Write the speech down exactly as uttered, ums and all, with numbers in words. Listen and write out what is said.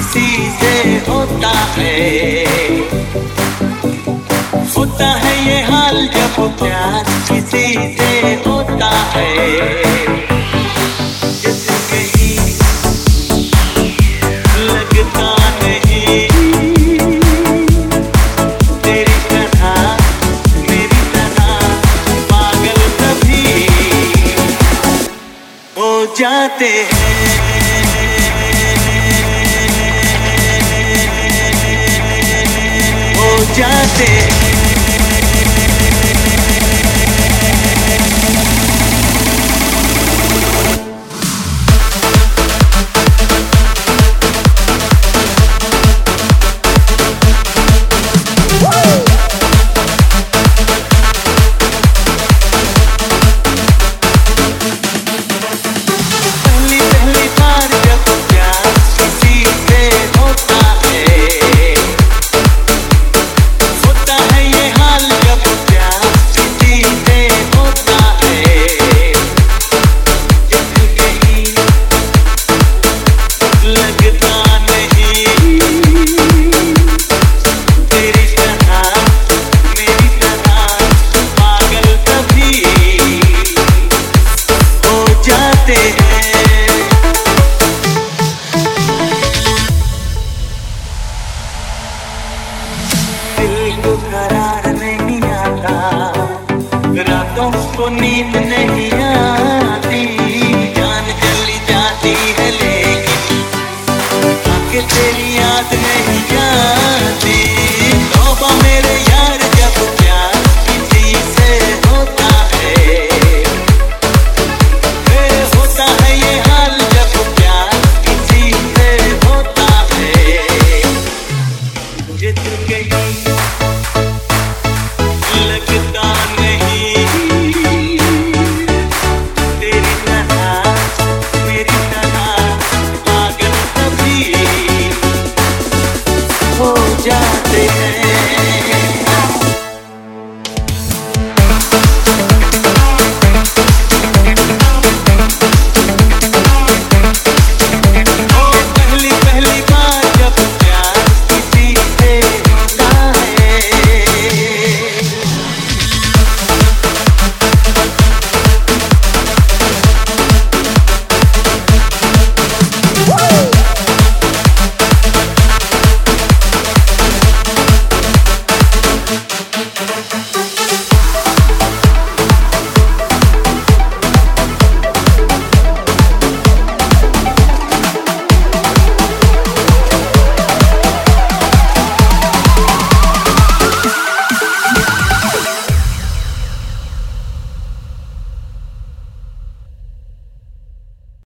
किसी से होता है, होता है ये हाल जब प्यार किसी से होता है। जाते हैं हो जाते हैं। करार नहीं आता, रातों को नींद नहीं आती, जान चली जाती है लेकिन आके तेरी याद नहीं आती। तौबा मेरे यार जब प्यार किसी से होता है, होता है ये हाल जब प्यार किसी से होता है। जित गई लगता नहीं तेरी तरह मेरी तरह पागल कभी हो जाते हैं।